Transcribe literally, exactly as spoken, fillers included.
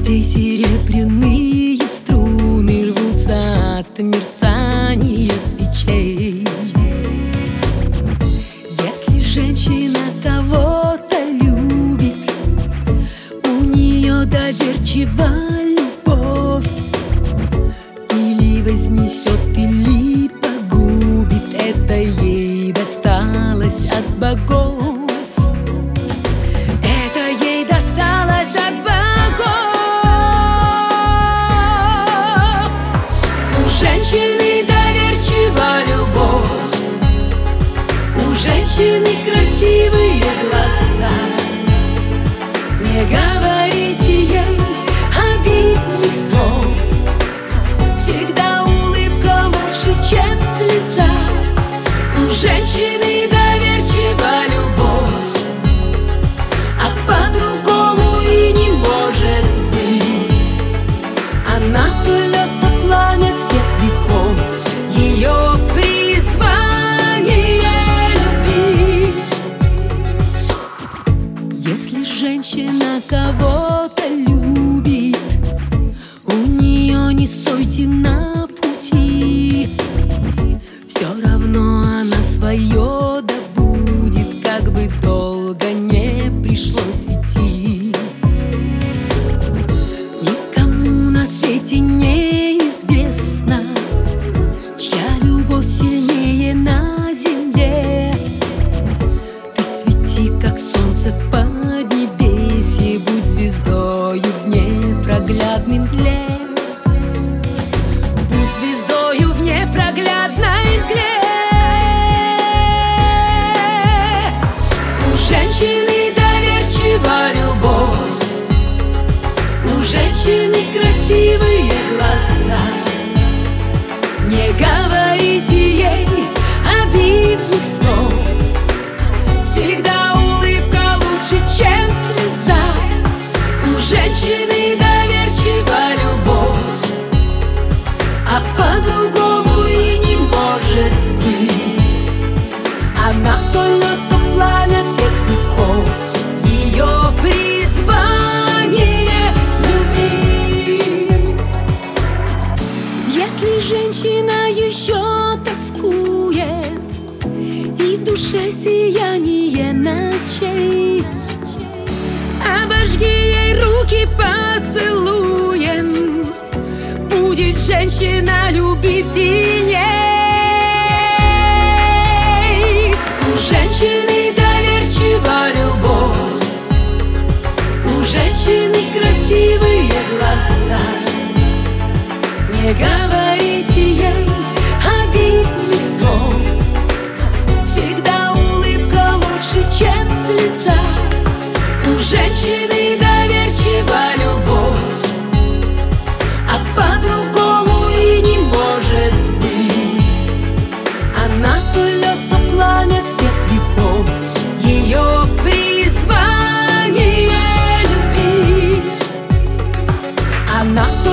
где серебряные струны рвутся от мерцания свечей. Если женщина кого-то любит, у нее доверчива любовь. Или вознесет, или погубит, это ей досталось от богов. Это ей досталось от богов. У женщины доверчива любовь, у женщины красивые глаза. Не говорите ей обидных слов, всегда улыбка лучше, чем слеза. У женщины доверчива любовь, а по-другому и не может быть. Она пылет на пламя всех веков, ее призвание любить. Если женщина кого-то любит, у нее не стойте на пути. Все равно она свое добудет, как бы долго не пришлось идти. Никому на свете не известно, чья любовь сильнее на земле. Ты свети, как солнце в поднебесье, будь звездою в непроглядной мгле. Будь звездою в непроглядной мгле. У женщины доверчива любовь, у женщины красивые глаза. Не говорите ей обидных слов, всегда улыбка лучше, чем слеза. У женщины доверчива любовь, а по-другому и не может быть. Она пылает на пламя всех веков, ее призвание любить. Если женщина еще тоскует и в душе сияние ночей, обожги ей руки поцелуем, будет женщина любить сильней. У женщины доверчива любовь, у женщины красивые глаза. Не говорите ей обидных слов, всегда улыбка лучше, чем слеза. У женщины доверчива любовь, а по-другому и не может быть. Она пылет на пламя всех веков, ее призвание любить. Она